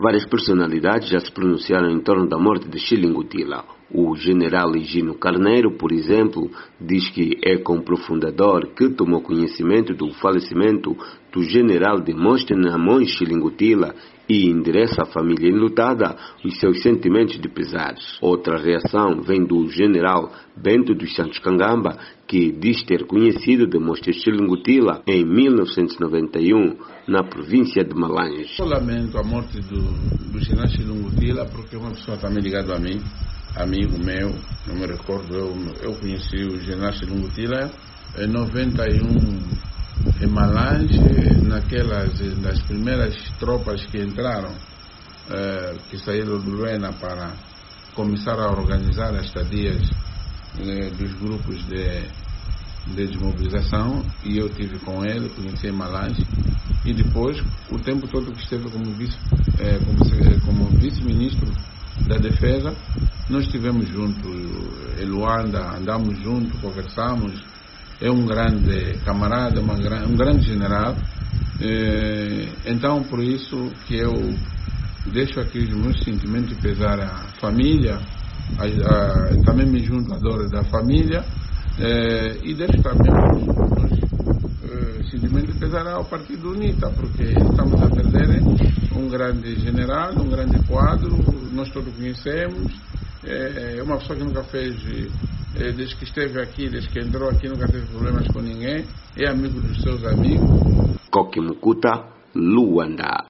Várias personalidades já se pronunciaram em torno da morte de Chilingutila. O general Higino Carneiro, por exemplo, diz que é com profunda dor que tomou conhecimento do falecimento do general Demóstenes Ramon Chilingutila e endereça à família enlutada os seus sentimentos de pesares. Outra reação vem do general Bento dos Santos Cangamba, que diz ter conhecido Demóstenes Chilingutila em 1991, na província de Malange. Eu lamento a morte do general Chilingutila porque é uma pessoa também ligada a mim, amigo meu, não me recordo, eu conheci o general Chilingutila em 91 em Malange, nas primeiras tropas que entraram, que saíram do Luena para começar a organizar as estadias dos grupos de desmobilização, e eu estive com ele, conheci em Malange, e depois, o tempo todo que esteve como vice-ministro da Defesa, nós estivemos juntos em Luanda, andamos juntos, conversamos. É um grande camarada, um grande general. Então, por isso que eu deixo aqui os meus sentimentos de pesar à família, também me junto à dor da família, e deixo também os sentimentos de pesar ao Partido UNITA, porque estamos a perder um grande general, um grande quadro, nós todos conhecemos. É uma pessoa que nunca fez, desde que esteve aqui, desde que entrou aqui, nunca teve problemas com ninguém, é amigo dos seus amigos. Koki Mukuta, Luanda.